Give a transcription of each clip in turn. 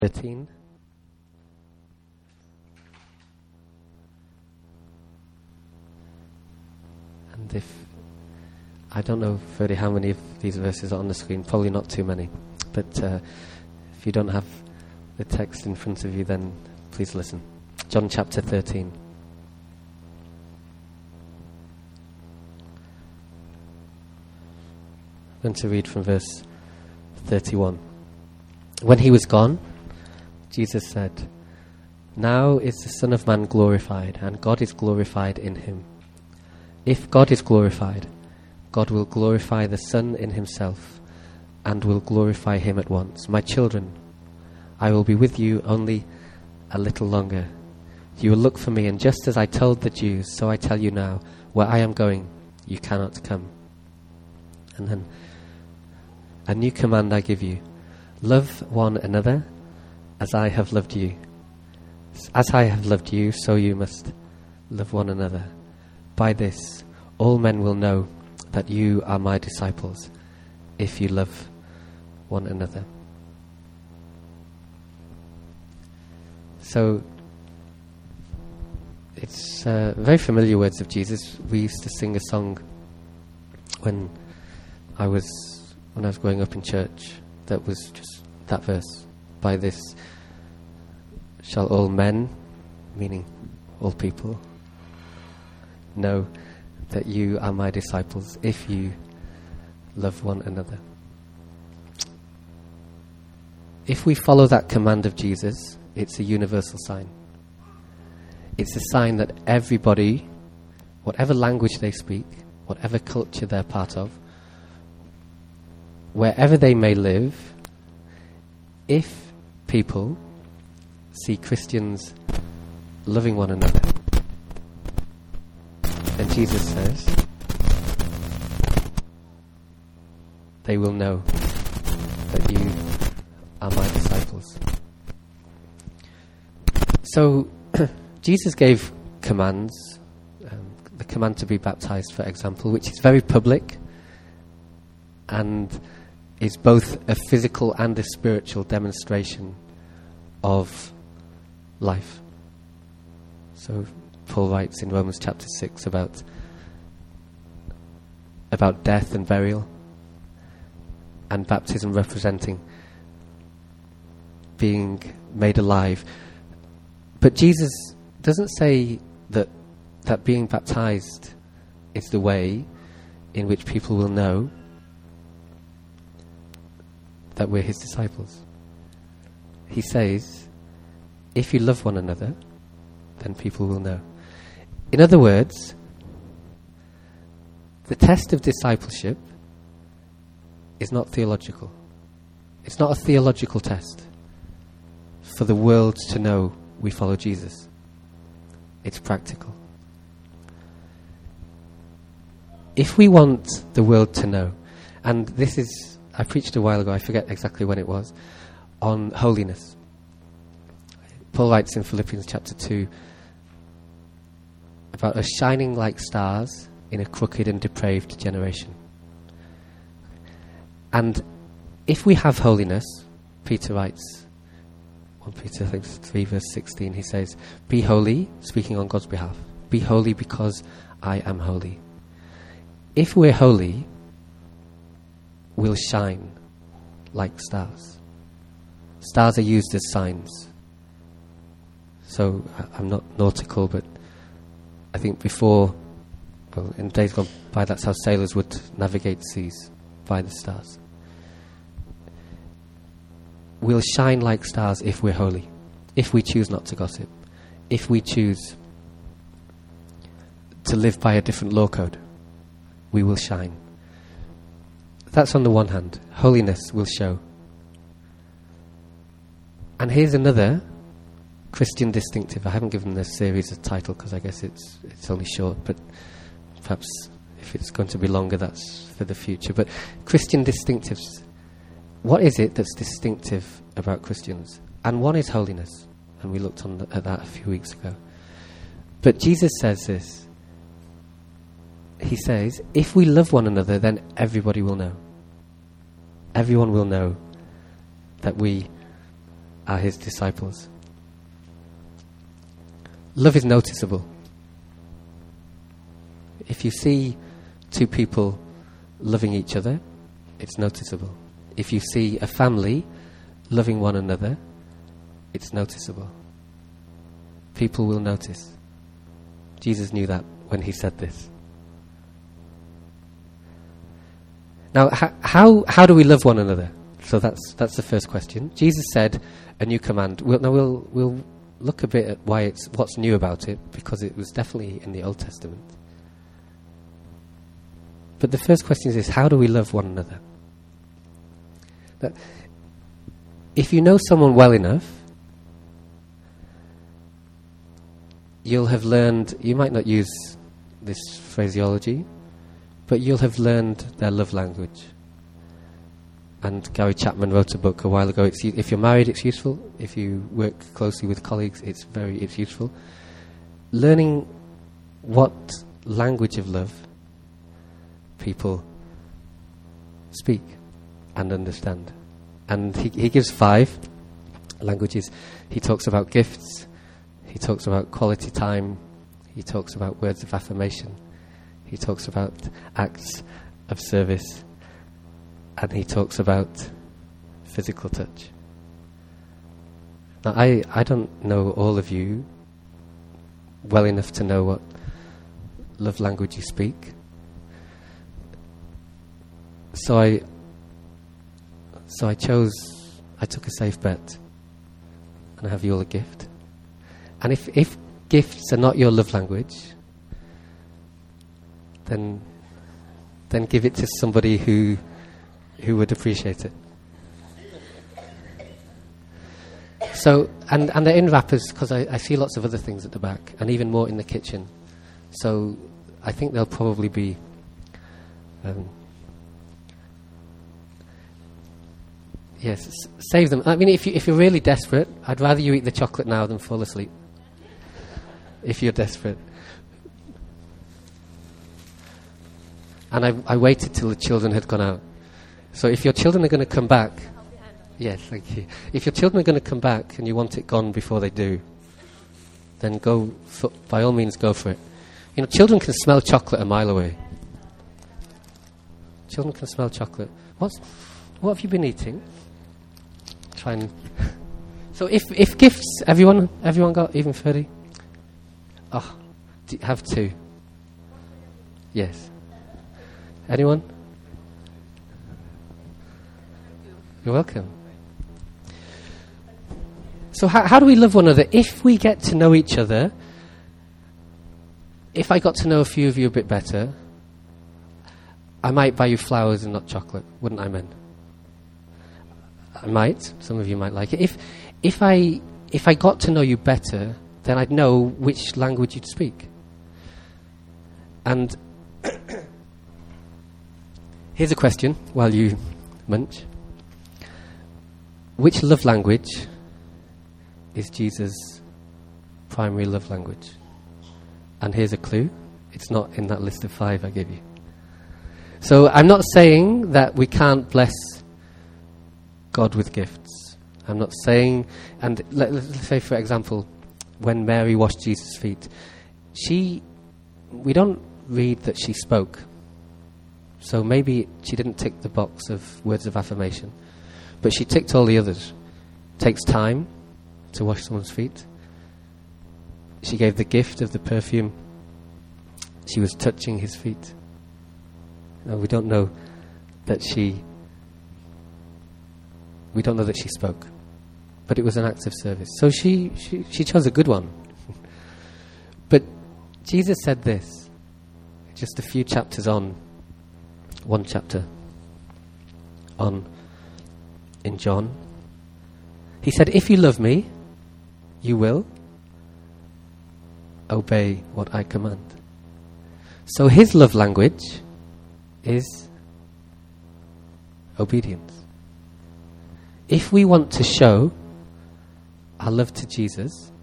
13. And I don't know, Ferdy, how many of these verses are on the screen. Probably not too many. But if you don't have the text in front of you, then please listen. John chapter 13. I'm going to read from verse 31. When he was gone, Jesus said, "Now is the Son of Man glorified, and God is glorified in him. If God is glorified, God will glorify the Son in himself, and will glorify him at once. My children, I will be with you only a little longer. You will look for me, and just as I told the Jews, so I tell you now, where I am going, you cannot come." And then, "A new command I give you, love one another as I have loved you. As I have loved you, so you must love one another. By this, all men will know that you are my disciples, if you love one another." So, it's very familiar words of Jesus. We used to sing a song when I was growing up in church that was just that verse. By this shall all men, meaning all people, know that you are my disciples if you love one another. If we follow that command of Jesus, it's a universal sign. It's a sign that everybody, whatever language they speak, whatever culture they're part of, wherever they may live, if people see Christians loving one another, then Jesus says they will know that you are my disciples. So Jesus gave commands, the command to be baptized, for example, which is very public and is both a physical and a spiritual demonstration of life. So Paul writes in Romans chapter 6 about death and burial, and baptism representing being made alive. But Jesus doesn't say that being baptized is the way in which people will know that we're his disciples. He says, if you love one another, then people will know. In other words, the test of discipleship is not theological. It's not a theological test for the world to know we follow Jesus. It's practical. If we want the world to know, and this is, I preached a while ago, I forget exactly when it was, on holiness. Paul writes in Philippians chapter 2 about us shining like stars in a crooked and depraved generation. And if we have holiness, Peter writes, 1 Peter 3 verse 16, he says, "Be holy," speaking on God's behalf, "be holy because I am holy." If we're holy, we'll shine like stars. Stars are used as signs. So I'm not nautical, but I think before, well, in days gone by, that's how sailors would navigate seas, by the stars. We'll shine like stars if we're holy, if we choose not to gossip, if we choose to live by a different law code, we will shine. That's on the one hand. Holiness will show. And here's another Christian distinctive. I haven't given this series a title because I guess it's only short, but perhaps if it's going to be longer, that's for the future. But Christian distinctives. What is it that's distinctive about Christians? And one is holiness. And we looked at that a few weeks ago. But Jesus says this. He says, if we love one another, then everybody will know. Everyone will know that we are his disciples. Love is noticeable. If you see two people loving each other, it's noticeable. If you see a family loving one another, it's noticeable. People will notice. Jesus knew that when he said this. Now, how do we love one another? So that's the first question. Jesus said a new command. We'll look a bit at what's new about it, because it was definitely in the Old Testament. But the first question is how do we love one another? That if you know someone well enough, you'll have learned, you might not use this phraseology, but you'll have learned their love language. And Gary Chapman wrote a book a while ago. If you're married, it's useful. If you work closely with colleagues, it's useful. Learning what language of love people speak and understand. And he gives 5 languages. He talks about gifts. He talks about quality time. He talks about words of affirmation. He talks about acts of service. And he talks about physical touch. Now, I don't know all of you well enough to know what love language you speak. So I took a safe bet, and I have you all a gift. And if gifts are not your love language, then give it to somebody who would appreciate it. So, and they're in wrappers, because I see lots of other things at the back, and even more in the kitchen. So I think they'll probably be yes, save them. I mean, if you're really desperate, I'd rather you eat the chocolate now than fall asleep. If you're desperate. And I waited till the children had gone out. So if your children are going to come back, yes, thank you. If your children are going to come back and you want it gone before they do, then by all means go for it. You know, children can smell chocolate a mile away. Children can smell chocolate. What have you been eating? Try and. So if gifts, everyone got even 30? Oh, have 2. Yes. Anyone? You're welcome. So how do we love one another? If we get to know each other, if I got to know a few of you a bit better, I might buy you flowers and not chocolate, wouldn't I, men? I might. Some of you might like it. If I got to know you better, then I'd know which language you'd speak. And here's a question while you munch. Which love language is Jesus' primary love language? And here's a clue. It's not in that list of 5 I gave you. So I'm not saying that we can't bless God with gifts. I'm not saying, and let's say, for example, when Mary washed Jesus' feet, we don't read that she spoke. So maybe she didn't tick the box of words of affirmation, but she ticked all the others. Takes time to wash someone's feet. She gave the gift of the perfume. She was touching his feet. No, we don't know that she spoke, but it was an act of service. So she chose a good one. But Jesus said this just a few chapters on, one chapter on in John. He said, if you love me, you will obey what I command. So his love language is obedience. If we want to show our love to Jesus,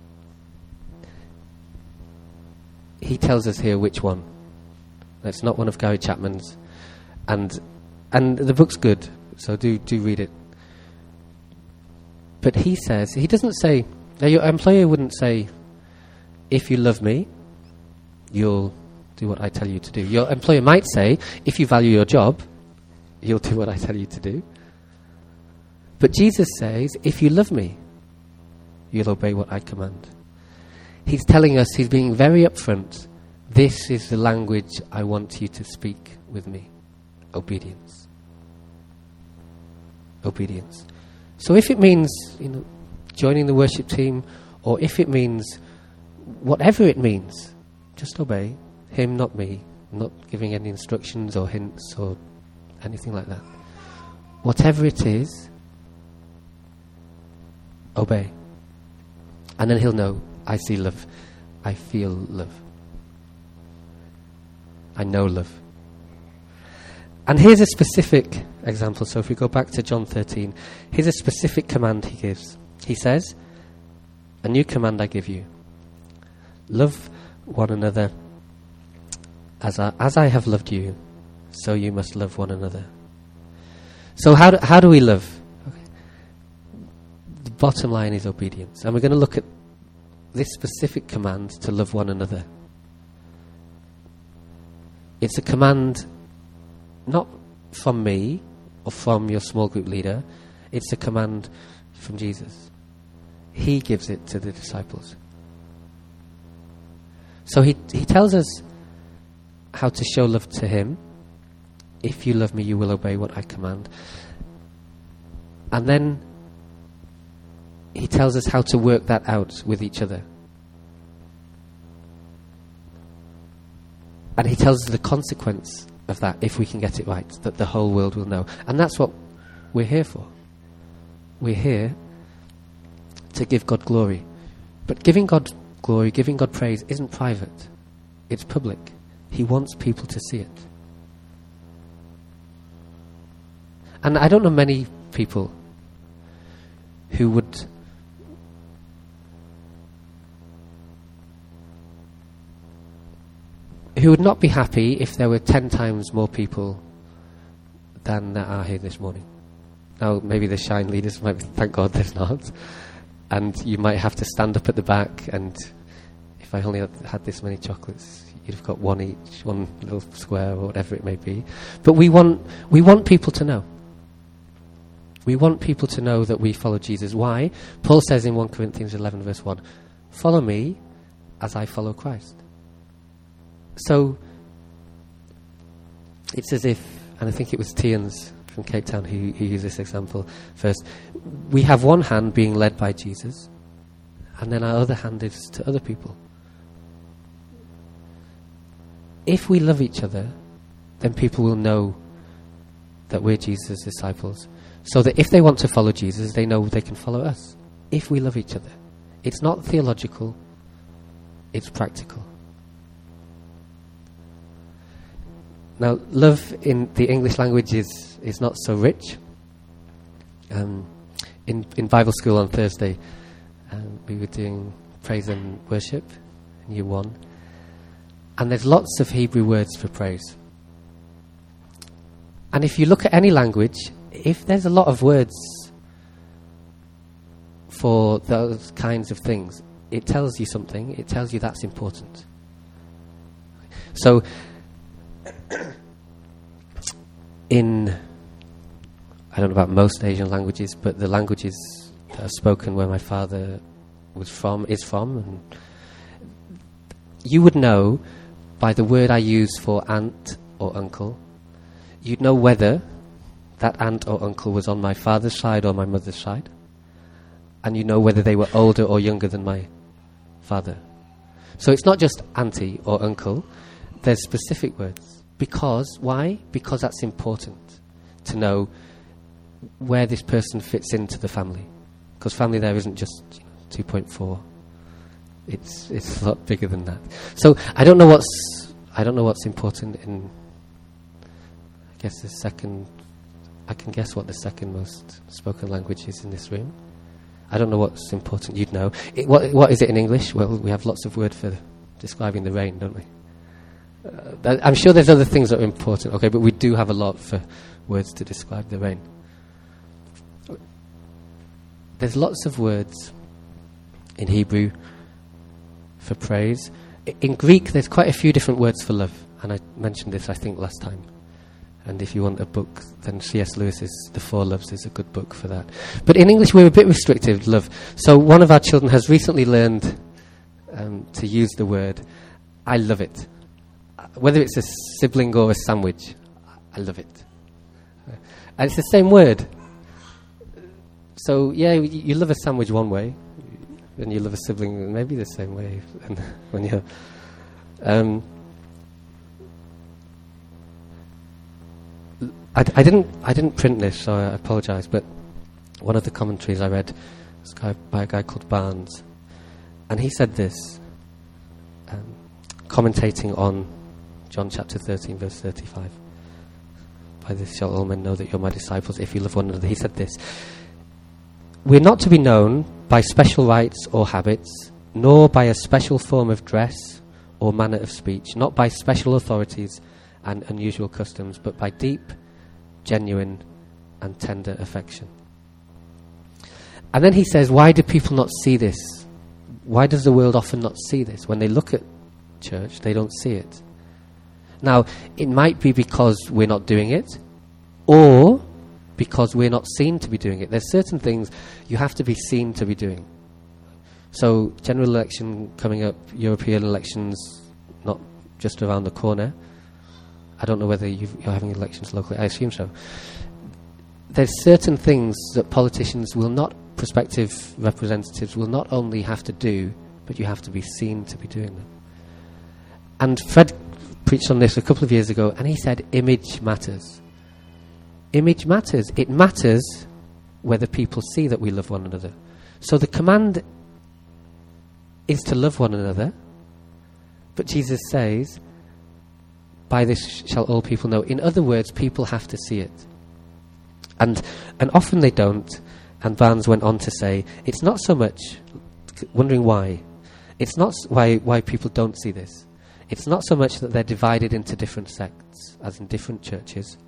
he tells us here which one. That's not one of Gary Chapman's. And the book's good, so do read it. But he says, he doesn't say, now your employer wouldn't say, if you love me, you'll do what I tell you to do. Your employer might say, if you value your job, you'll do what I tell you to do. But Jesus says, if you love me, you'll obey what I command. He's telling us, he's being very upfront, this is the language I want you to speak with me. Obedience. Obedience. So if it means, joining the worship team, or if it means whatever it means, just obey him, not me. I'm not giving any instructions or hints or anything like that. Whatever it is, obey. And then he'll know, I see love. I feel love. I know love. And here's a specific example. So if we go back to John 13, here's a specific command he gives. He says, a new command I give you. Love one another as I have loved you, so you must love one another. So how do we love? Okay. The bottom line is obedience. And we're going to look at this specific command to love one another. It's a command not from me or from your small group leader. It's a command from Jesus. He gives it to the disciples. So he tells us how to show love to him. If you love me, you will obey what I command. And then he tells us how to work that out with each other. And he tells us the consequence of that, if we can get it right, that the whole world will know. And that's what we're here for. We're here to give God glory. But giving God glory, giving God praise isn't private. It's public. He wants people to see it. And I don't know many people who would not be happy if there were 10 times more people than there are here this morning. Now, maybe the Shine leaders might be, thank God there's not. And you might have to stand up at the back, and if I only had this many chocolates, you'd have got one each, one little square or whatever it may be. But we want people to know. We want people to know that we follow Jesus. Why? Paul says in 1 Corinthians 11 verse 1, follow me as I follow Christ. So it's as if, and I think it was Tians from Cape Town who used this example first, we have one hand being led by Jesus, and then our other hand is to other people. If we love each other, then people will know that we're Jesus' disciples, so that if they want to follow Jesus, they know they can follow us. If we love each other. It's not theological, it's practical. Now, love in the English language is not so rich. In Bible school on Thursday, we were doing praise and worship in year 1. And there's lots of Hebrew words for praise. And if you look at any language, if there's a lot of words for those kinds of things, it tells you something. It tells you that's important. So, I don't know about most Asian languages, but the languages that are spoken where my father is from, and you would know by the word I use for aunt or uncle, you'd know whether that aunt or uncle was on my father's side or my mother's side, and you know whether they were older or younger than my father. So it's not just auntie or uncle, there's specific words. Because, why? Because that's important to know where this person fits into the family. Because family there isn't just 2.4. It's a lot bigger than that. So I don't know what's important in, I guess the second, I can guess what the second most spoken language is in this room. I don't know what's important, you'd know. What is it in English? Well, we have lots of words for describing the rain, don't we? I'm sure there's other things that are important, okay, but we do have a lot for words to describe the rain. there's lots of words in Hebrew for praise. In Greek, there's quite a few different words for love, and I mentioned this, I think, last time. And if you want a book, then C.S. Lewis's The Four Loves is a good book for that. But in English, we're a bit restrictive, love. So one of our children has recently learned to use the word, I love it. Whether it's a sibling or a sandwich, I love it. And it's the same word. So, yeah, you love a sandwich one way, and you love a sibling maybe the same way. When you're... I didn't print this, so I apologise, but one of the commentaries I read was by a guy called Barnes, and he said this, commentating on John chapter 13, verse 35. By this shall all men know that you're my disciples, if you love one another. He said this: we're not to be known by special rites or habits, nor by a special form of dress or manner of speech, not by special authorities and unusual customs, but by deep, genuine and tender affection. And then he says, why do people not see this? Why does the world often not see this? When they look at church, they don't see it. Now, it might be because we're not doing it, or because we're not seen to be doing it. There's certain things you have to be seen to be doing. So, general election coming up, European elections not just around the corner. I don't know whether you're having elections locally. I assume so. There's certain things that politicians will not, prospective representatives will not only have to do, but you have to be seen to be doing them. And Fred preached on this a couple of years ago, and he said image matters. Image matters. It matters whether people see that we love one another. So the command is to love one another, but Jesus says, by this shall all people know. In other words, people have to see it. And often they don't. And Barnes went on to say, it's not so much, wondering why, it's not why people don't see this. It's not so much that they're divided into different sects, as in different churches.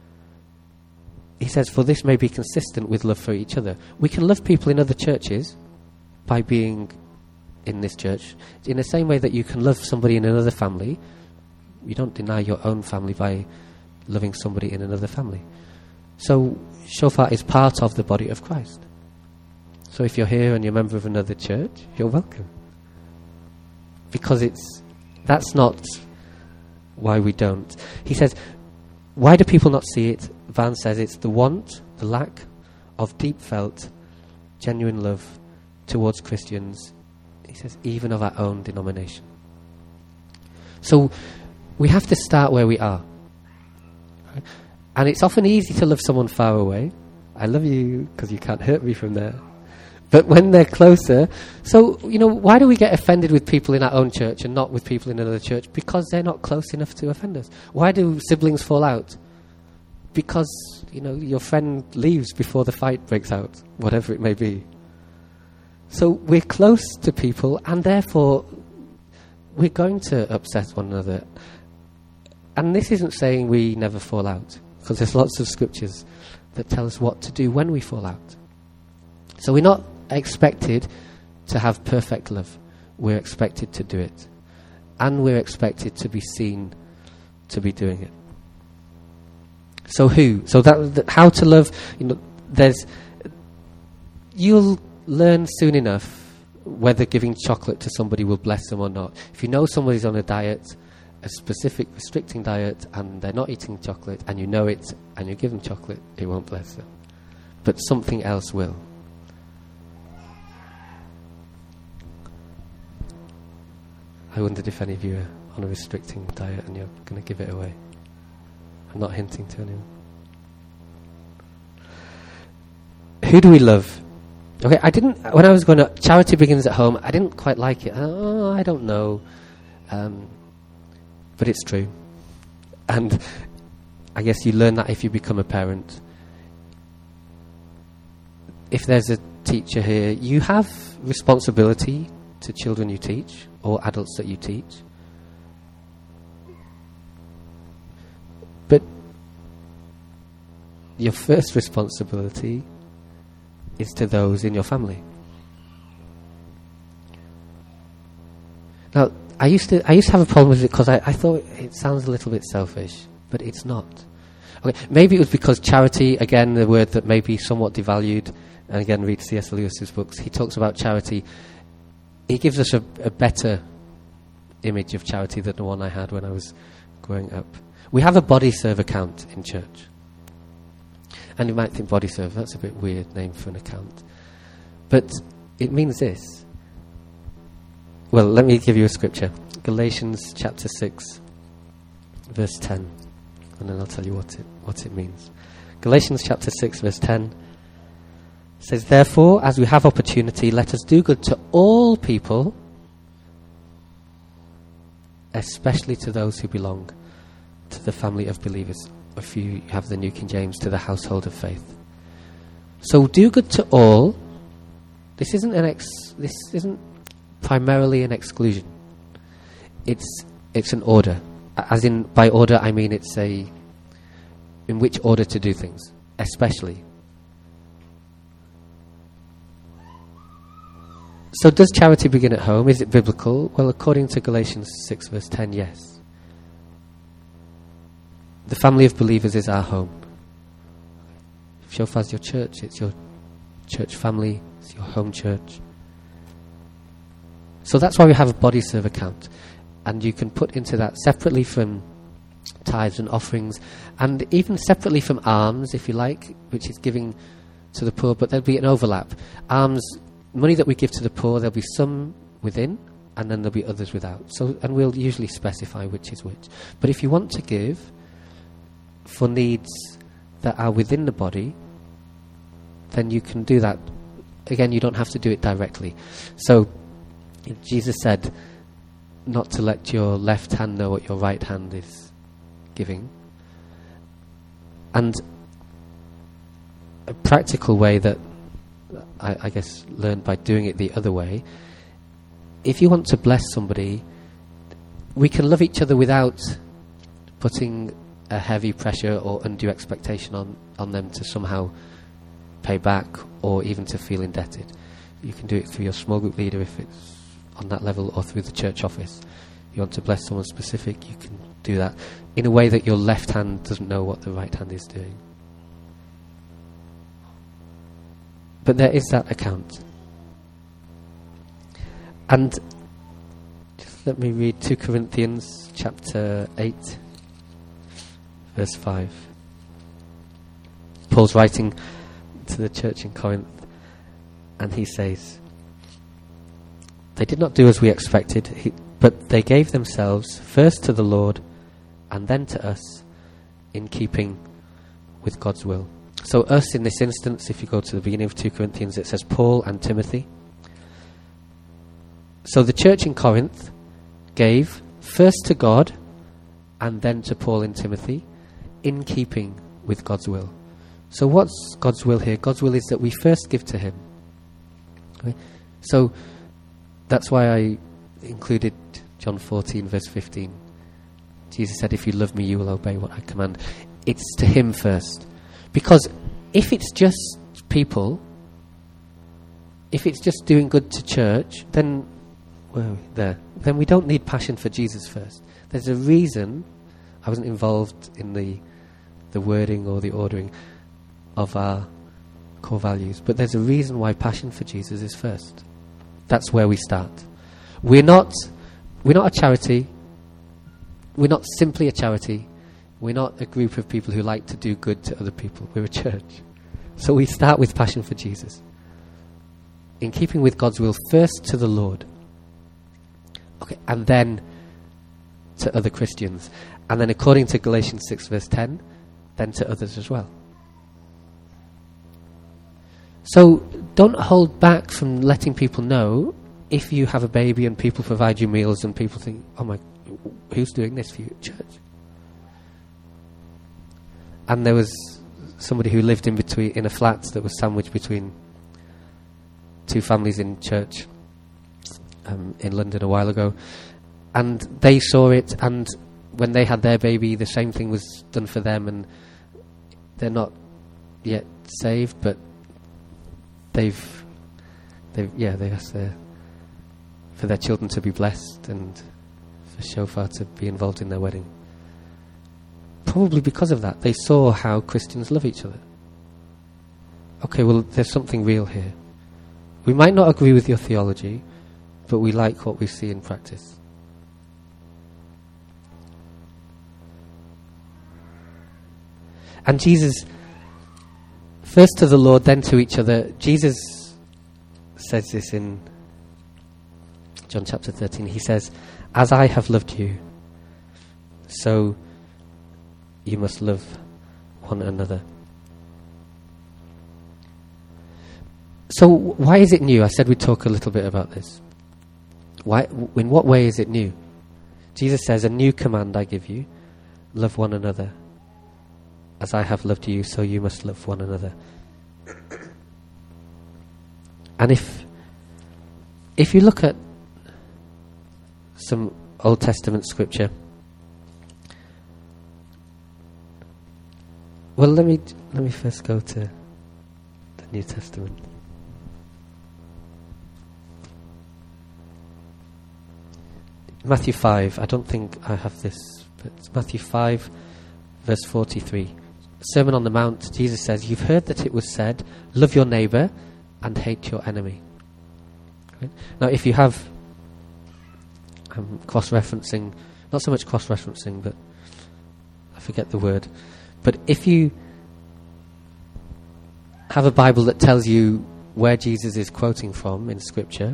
He says, for this may be consistent with love for each other. We can love people in other churches by being in this church. In the same way that you can love somebody in another family, you don't deny your own family by loving somebody in another family. So, Shofar is part of the body of Christ. So if you're here and you're a member of another church, you're welcome. Because that's not why we don't. He says, why do people not see it? Van says it's the want, the lack of deep felt, genuine love towards Christians. He says, even of our own denomination. So we have to start where we are. Right? And it's often easy to love someone far away. I love you because you can't hurt me from there. But when they're closer, so, why do we get offended with people in our own church and not with people in another church? Because they're not close enough to offend us. Why do siblings fall out? Because, your friend leaves before the fight breaks out, whatever it may be. So we're close to people, and therefore we're going to upset one another. And this isn't saying we never fall out, because there's lots of scriptures that tell us what to do when we fall out. So we're not expected to have perfect love. We're expected to do it. And we're expected to be seen to be doing it. So how to love, you'll learn soon enough whether giving chocolate to somebody will bless them or not. If you know somebody's on a diet, a specific restricting diet, and they're not eating chocolate, and you know it, and you give them chocolate, it won't bless them. But something else will. I wondered if any of you are on a restricting diet and you're going to give it away. I'm not hinting to anyone. Who do we love? Okay, when I was going to Charity Begins at Home, I didn't quite like it. I don't know. But it's true. And I guess you learn that if you become a parent. If there's a teacher here, you have responsibility to children you teach or adults that you teach. But your first responsibility is to those in your family. Now, I used to have a problem with it because I thought it sounds a little bit selfish, but it's not. Okay, maybe it was because charity, again, the word that may be somewhat devalued, and again, read C.S. Lewis's books. He talks about charity. He gives us a better image of charity than the one I had when I was growing up. We have a body serve account in church. And you might think body serve, that's a bit weird name for an account. But it means this. Well, let me give you a scripture. Galatians chapter 6, verse 10. And then I'll tell you what it means. Galatians chapter 6, verse 10 says, "Therefore, as we have opportunity, let us do good to all people, especially to those who belong to the family of believers." If you have the New King James, to the household of faith. So do good to all. This isn't primarily an exclusion. It's an order. As in, by order, I mean it's in which order to do things, especially. So does charity begin at home? Is it biblical? Well, according to Galatians 6 verse 10, yes. The family of believers is our home. Shofar is your church, it's your church family, it's your home church. So that's why we have a body serve account. And you can put into that separately from tithes and offerings, and even separately from alms, if you like, which is giving to the poor, but there'll be an overlap. Alms, money that we give to the poor, there'll be some within, and then there'll be others without. So, and we'll usually specify which is which. But if you want to give for needs that are within the body, then you can do that. Again, you don't have to do it directly. So Jesus said not to let your left hand know what your right hand is giving. And a practical way that I guess learned by doing it the other way, if you want to bless somebody, we can love each other without putting a heavy pressure or undue expectation on them to somehow pay back or even to feel indebted. You can do it through your small group leader if it's on that level, or through the church office. You want to bless someone specific, you can do that in a way that your left hand doesn't know what the right hand is doing. But there is that account. And just let me read 2 Corinthians chapter 8 verse 5. Paul's writing to the church in Corinth, and he says, "They did not do as we expected, but they gave themselves first to the Lord and then to us, in keeping with God's will." So us in this instance, if you go to the beginning of 2 Corinthians, it says Paul and Timothy. So the church in Corinth gave first to God and then to Paul and Timothy, in keeping with God's will. So what's God's will here? God's will is that we first give to Him. Okay? So that's why I included John 14 verse 15. Jesus said, "If you love me, you will obey what I command." It's to Him first. Because if it's just people, if it's just doing good to church, then we don't need passion for Jesus first. There's a reason. I wasn't involved in the wording or the ordering of our core values, but there's a reason why passion for Jesus is first. That's where we start. We're not a charity. We're not simply a charity. We're not a group of people who like to do good to other people. We're a church. So we start with passion for Jesus, in keeping with God's will, first to the Lord. Okay, and then to other Christians. And then according to Galatians 6 verse 10, then to others as well. So don't hold back from letting people know if you have a baby and people provide you meals and people think, "Oh my, who's doing this for you at church?" And there was somebody who lived in a flat that was sandwiched between two families in church in London a while ago, and they saw it, and when they had their baby, the same thing was done for them, and they're not yet saved, but they asked for their children to be blessed and for shofar to be involved in their wedding. Probably because of that, they saw how Christians love each other. Okay, well, there's something real here. We might not agree with your theology, but we like what we see in practice. And Jesus, first to the Lord, then to each other. Jesus says this in John chapter 13. He says, "As I have loved you, so you must love one another." So why is it new? I said we'd talk a little bit about this. Why? In what way is it new? Jesus says, "A new command I give you, love one another. As I have loved you, so you must love one another." And if you look at some Old Testament scripture, well, let me first go to the New Testament. Matthew 5, I don't think I have this, but it's Matthew 5, verse 43. Sermon on the Mount, Jesus says, "You've heard that it was said, love your neighbour and hate your enemy." Right? Now, if you have cross-referencing, not so much cross-referencing, but I forget the word, but if you have a Bible that tells you where Jesus is quoting from in Scripture,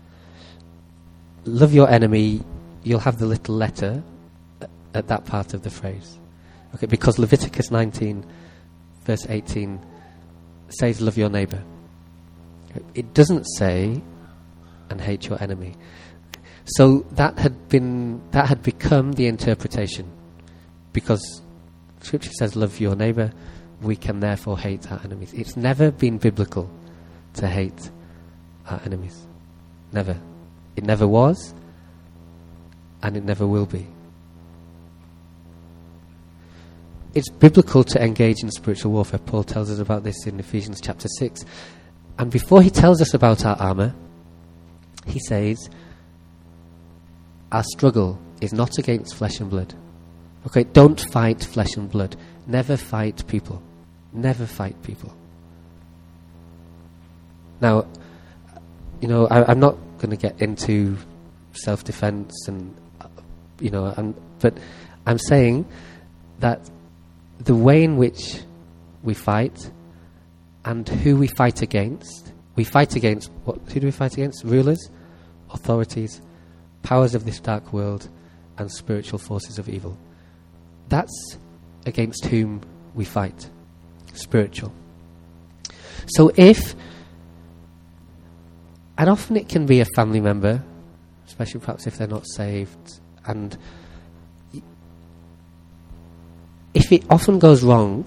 love your enemy, you'll have the little letter at that part of the phrase. Okay, because Leviticus 19, verse 18 says love your neighbour. It doesn't say and hate your enemy. So that had become the interpretation. Because Scripture says love your neighbour, we can therefore hate our enemies. It's never been biblical to hate our enemies. Never. It never was, and it never will be. It's biblical to engage in spiritual warfare. Paul tells us about this in Ephesians chapter 6. And before he tells us about our armour, he says, our struggle is not against flesh and blood. Okay, don't fight flesh and blood. Never fight people. Never fight people. Now, I'm not going to get into self-defense but I'm saying that the way in which we fight and who we fight against who do we fight against? Rulers, authorities, powers of this dark world, and spiritual forces of evil. That's against whom we fight. Spiritual. So and often it can be a family member, especially perhaps if they're not saved, and if it often goes wrong,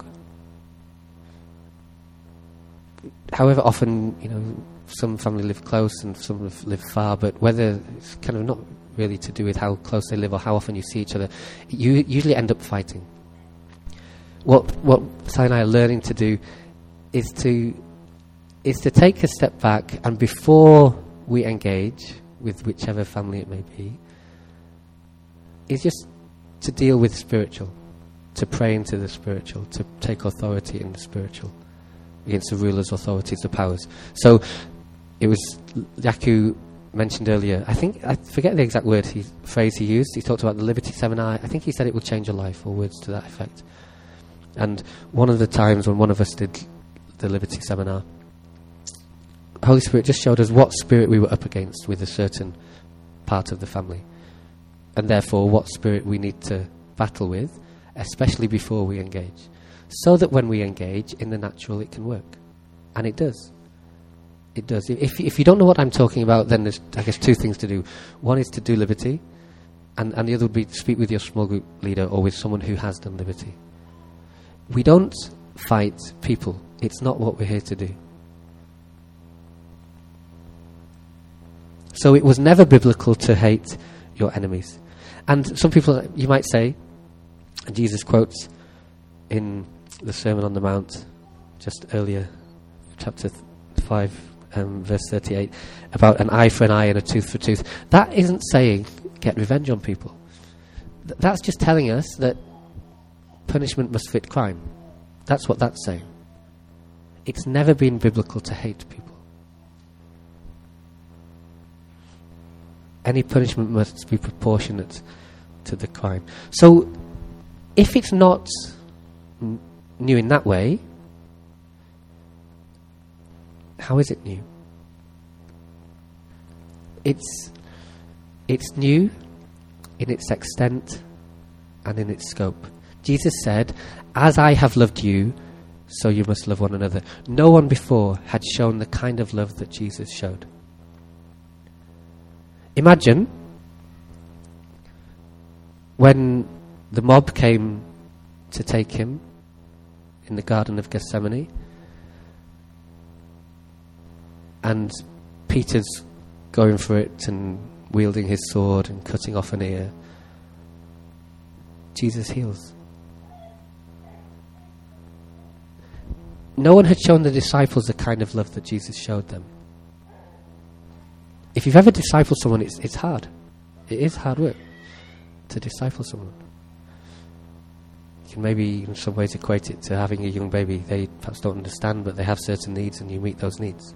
however often, some family live close and some live far, but whether it's kind of not really to do with how close they live or how often you see each other, you usually end up fighting. What Si and I are learning to do is to take a step back, and before we engage with whichever family it may be, is just to deal with spiritual, to pray into the spiritual, to take authority in the spiritual against the rulers, authorities, the powers. So it was Yaku mentioned earlier, I forget the exact phrase he used. He talked about the Liberty Seminar. I think he said it will change your life, or words to that effect. And one of the times when one of us did the Liberty Seminar, Holy Spirit just showed us what spirit we were up against with a certain part of the family, and therefore what spirit we need to battle with, especially before we engage, so that when we engage in the natural it can work. And it does. It does. If you don't know what I'm talking about, then there's, I guess, two things to do. One is to do liberty, and the other would be to speak with your small group leader or with someone who has done liberty. We don't fight people. It's not what we're here to do. So it was never biblical to hate your enemies. And some people, you might say, and Jesus quotes in the Sermon on the Mount just earlier, chapter 5, verse 38, about an eye for an eye and a tooth for a tooth. That isn't saying get revenge on people. That's just telling us that punishment must fit crime. That's what that's saying. It's never been biblical to hate people. Any punishment must be proportionate to the crime. So, if it's not new in that way, how is it new? It's new in its extent and in its scope. Jesus said, "As I have loved you, so you must love one another." No one before had shown the kind of love that Jesus showed. Imagine when the mob came to take him in the Garden of Gethsemane, and Peter's going for it and wielding his sword and cutting off an ear. Jesus heals. No one had shown the disciples the kind of love that Jesus showed them. If you've ever discipled someone, it's hard. It is hard work to disciple someone. You can maybe in some ways equate it to having a young baby. They perhaps don't understand, but they have certain needs and you meet those needs.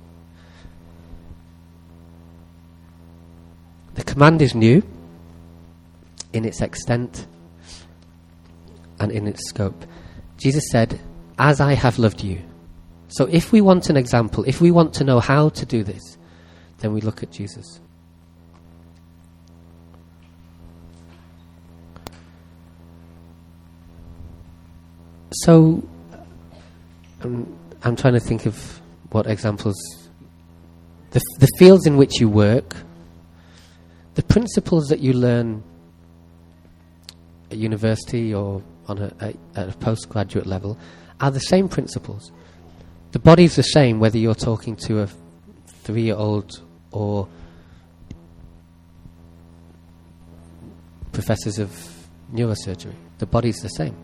The command is new in its extent and in its scope. Jesus said, "As I have loved you." So if we want an example, if we want to know how to do this, then we look at Jesus. So I'm trying to think of what examples. The fields in which you work, the principles that you learn at university or on at a postgraduate level are the same principles. The body's the same whether you're talking to a 3-year-old or professors of neurosurgery. The body's the same.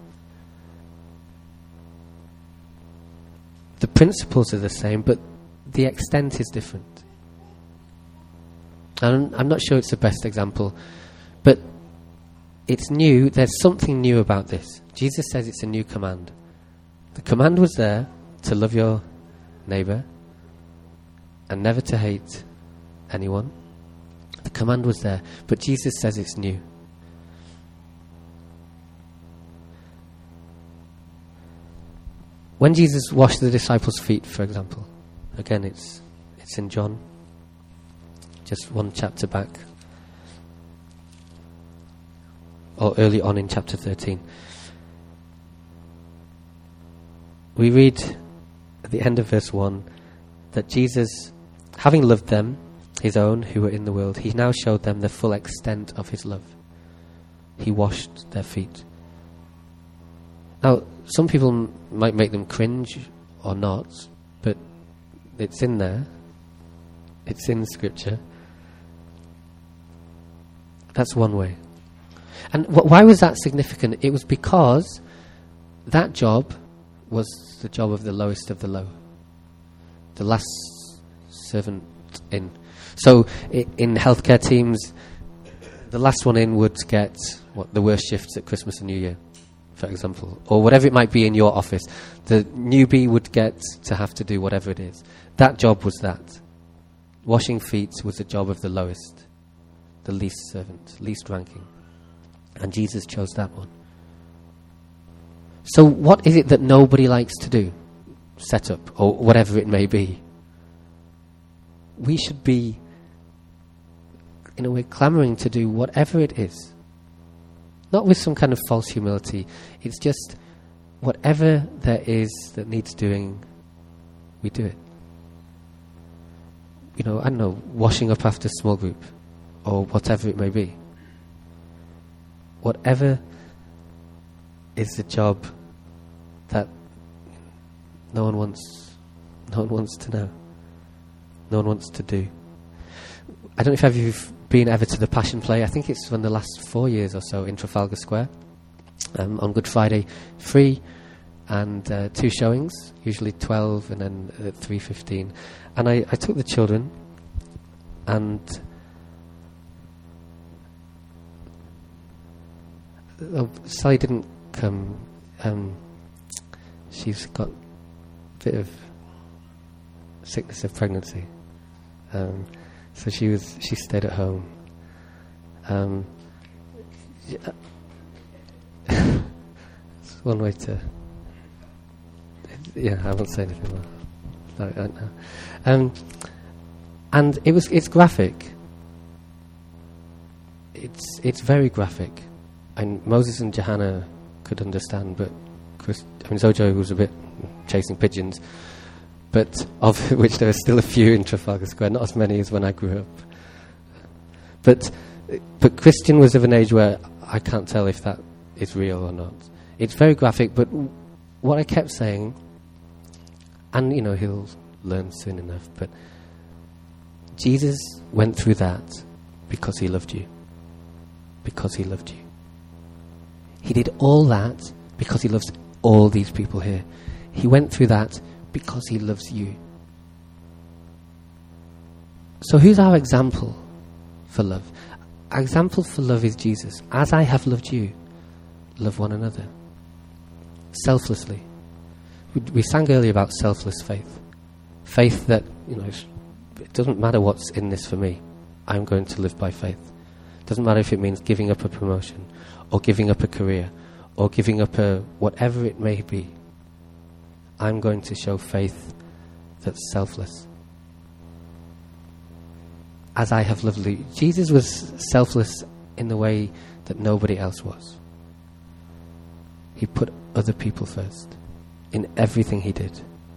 The principles are the same, but the extent is different. And I'm not sure it's the best example, but it's new. There's something new about this. Jesus says it's a new command. The command was there to love your neighbour and never to hate anyone. The command was there, but Jesus says it's new. When Jesus washed the disciples' feet, for example, again it's in John, just one chapter back, or early on in chapter 13. We read at the end of verse 1 that Jesus, having loved them, his own who were in the world, he now showed them the full extent of his love. He washed their feet. Now, some people might make them cringe or not, but it's in there. It's in Scripture. That's one way. And why was that significant? It was because that job was the job of the lowest of the low. The last servant in. So in healthcare teams, the last one in would get the worst shifts at Christmas and New Year, for example, or whatever it might be in your office. The newbie would get to have to do whatever it is. That job was that. Washing feet was the job of the lowest, the least servant, least ranking. And Jesus chose that one. So what is it that nobody likes to do? Set up, or whatever it may be. We should be, in a way, clamouring to do whatever it is. Not with some kind of false humility. It's just whatever there is that needs doing, we do it. I don't know, washing up after small group, or whatever it may be. Whatever is the job that no one wants to know. No one wants to do. I don't know if you've been ever to the Passion Play. I think it's from the last 4 years or so in Trafalgar Square on Good Friday. Free. and 2 showings, usually 12 and then 3:15. And I took the children, and Sally didn't come. She's got a bit of sickness of pregnancy, so she stayed at home. It's one way to. Yeah, I won't say anything more. No, I don't know. And it's graphic. It's very graphic, and Moses and Johanna could understand, but Zojo was a bit chasing pigeons, but of which there are still a few in Trafalgar Square, not as many as when I grew up. But Christian was of an age where I can't tell if that is real or not. It's very graphic, but what I kept saying, and he'll learn soon enough, but Jesus went through that because he loved you. Because he loved you. He did all that because he loves all these people here. He went through that because he loves you. So who's our example for love? Our example for love is Jesus. As I have loved you, love one another. Selflessly. We sang earlier about selfless faith. Faith that, it doesn't matter what's in this for me. I'm going to live by faith. It doesn't matter if it means giving up a promotion, or giving up a career, or giving up whatever it may be. I'm going to show faith that's selfless. As I have loved you. Jesus was selfless in the way that nobody else was. He put other people first in everything he did.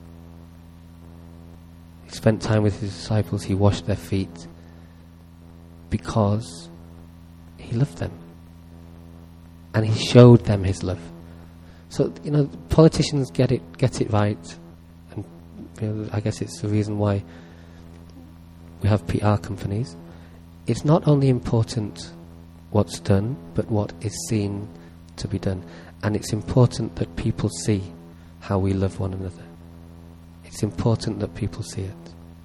He spent time with his disciples. He washed their feet because he loved them. And he showed them his love. So, politicians get it right. And I guess it's the reason why we have PR companies. It's not only important what's done, but what is seen to be done. And it's important that people see how we love one another. It's important that people see it.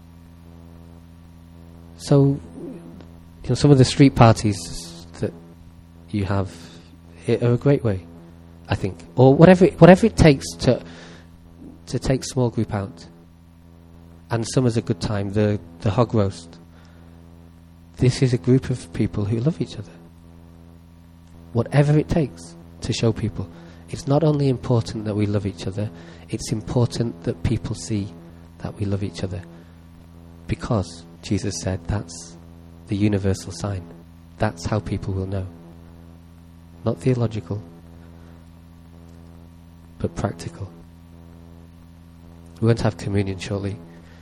So, some of the street parties that you have are a great way, I think. Or whatever it takes to take small group out. And summer's a good time, the hog roast. This is a group of people who love each other. Whatever it takes to show people. It's not only important that we love each other, it's important that people see that we love each other. Because Jesus said that's the universal sign. That's how people will know. Not theological, but practical. We're going to have communion shortly.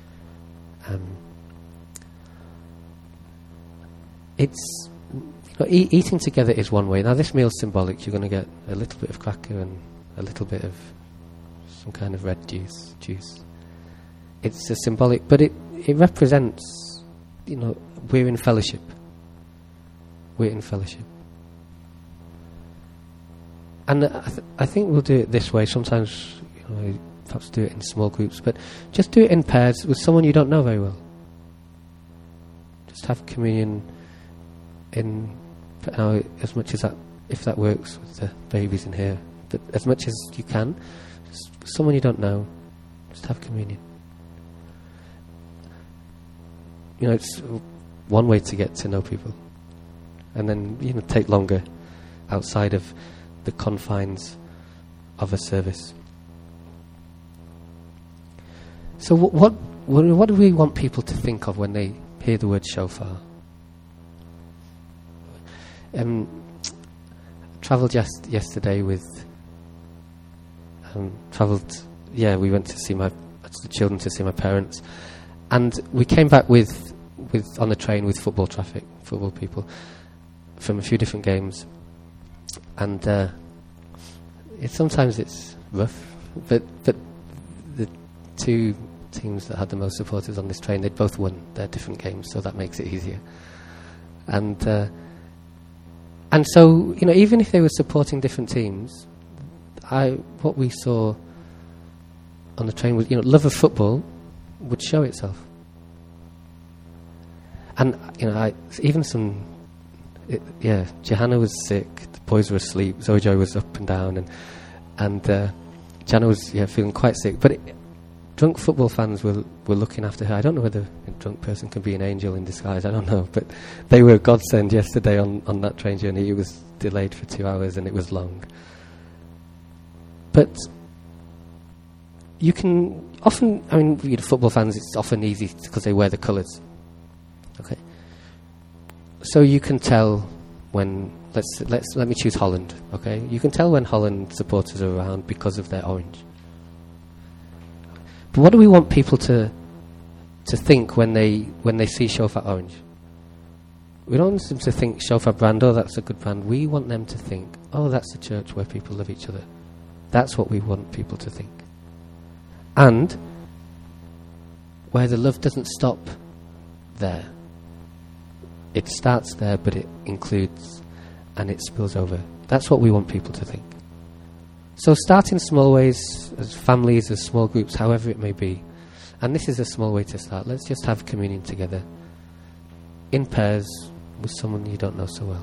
It's eating together is one way. Now this meal's symbolic. You're going to get a little bit of cracker and a little bit of some kind of red juice. It's a symbolic, but it represents, we're in fellowship. We're in fellowship. And I think we'll do it this way. Sometimes, perhaps do it in small groups, but just do it in pairs with someone you don't know very well. Just have communion in, as much as that, if that works with the babies in here, but as much as you can, just someone you don't know, just have communion. It's one way to get to know people, and then take longer outside of the confines of a service. So what do we want people to think of when they hear the word shofar? Travelled yesterday with we went to see the children to see my parents, and we came back with on the train with football people from a few different games, and sometimes it's rough, but the two teams that had the most supporters on this train, they'd both won their different games, so that makes it easier. And so even if they were supporting different teams, what we saw on the train was, love of football would show itself. And, Johanna was sick, the boys were asleep, Zoe Joy was up and down, and Jana was feeling quite sick. But drunk football fans were looking after her. I don't know whether a drunk person can be an angel in disguise, I don't know. But they were a godsend yesterday on that train journey. It was delayed for 2 hours and it was long. But you can often, football fans, it's often easy because they wear the colours. Okay. So you can tell when, let me choose Holland, okay? You can tell when Holland supporters are around because of their orange. But what do we want people to think when they see Shofar Orange? We don't want them to think Shofar brand, oh, that's a good brand. We want them to think, oh, that's a church where people love each other. That's what we want people to think. And where the love doesn't stop there. It starts there, but it includes and it spills over. That's what we want people to think. So start in small ways, as families, as small groups, however it may be. And this is a small way to start. Let's just have communion together, in pairs, with someone you don't know so well.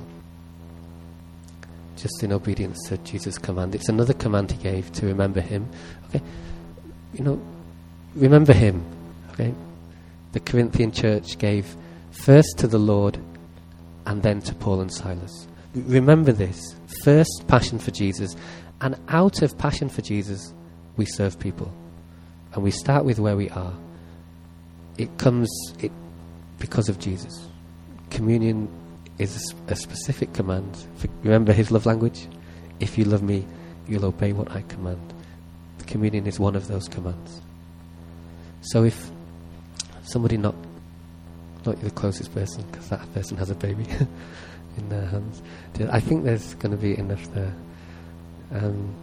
Just in obedience to Jesus' command. It's another command he gave, to remember him. Okay, remember him. Okay, the Corinthian church gave first to the Lord and then to Paul and Silas. Remember this. First, passion for Jesus. And out of passion for Jesus, we serve people. And we start with where we are. It comes because of Jesus. Communion is a specific command. Remember his love language? If you love me, you'll obey what I command. The communion is one of those commands. So if somebody not the closest person, because that person has a baby in their hands, I think there's going to be enough there. If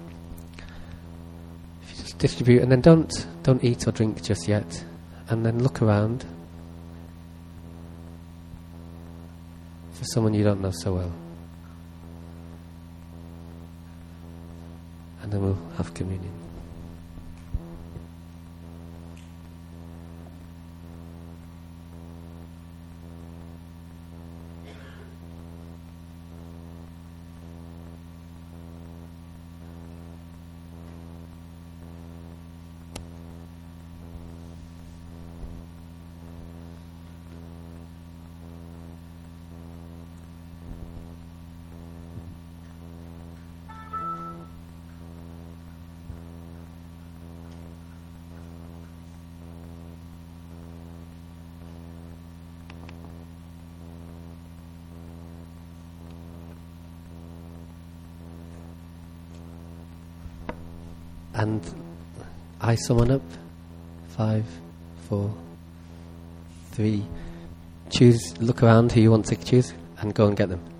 you just distribute, and then don't eat or drink just yet, and then look around for someone you don't know so well, and then we'll have communion. And eye someone up. 5, 4, 3. Choose, look around who you want to choose and go and get them.